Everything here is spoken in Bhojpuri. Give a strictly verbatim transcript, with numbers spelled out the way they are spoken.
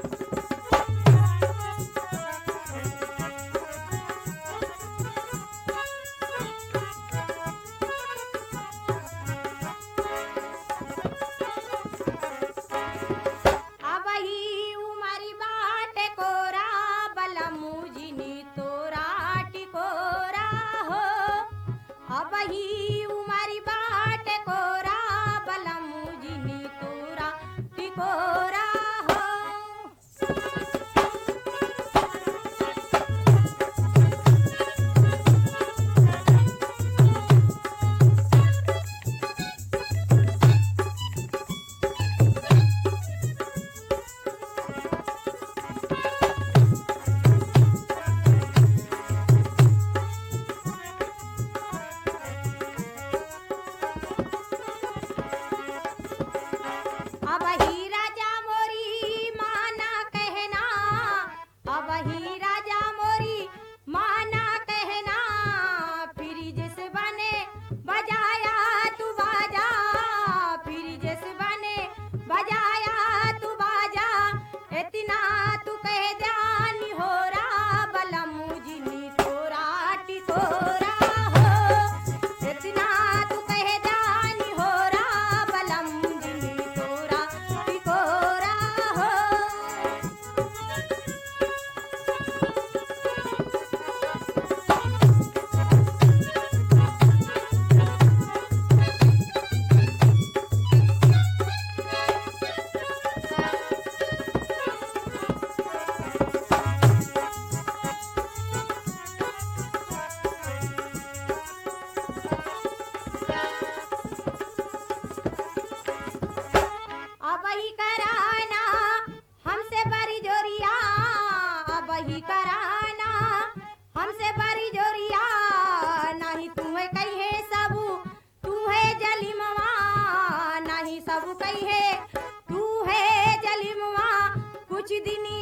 अबही उमरी बाटे कोरा बलमुजिनी तोरा टिकोरा हो। अबही उमरी बाटे कोरा बलमुजिनी तोरा टिकोरा हो। अबही राजा मोरी माना कहना, अबही राजा मोरी माना कहना, फिर जिस बने बजाया तू बाजा, फिर जिस बने बजाया तू बाजा, इतना तू कह जानी हो रा बलमुजिनी तोरा टिकोरा हो। इतना तू कह जानी हो रा बलमुजिनी तोरा टिकोरा हो। अबही कराना हमसे बड़ी जोरिया, अबही कराना हमसे बड़ी जोरिया, नहीं तुम्हें कहे सबू तू है जलिमवा, नहीं सब कहे तू है जलिमवा, कुछ दिन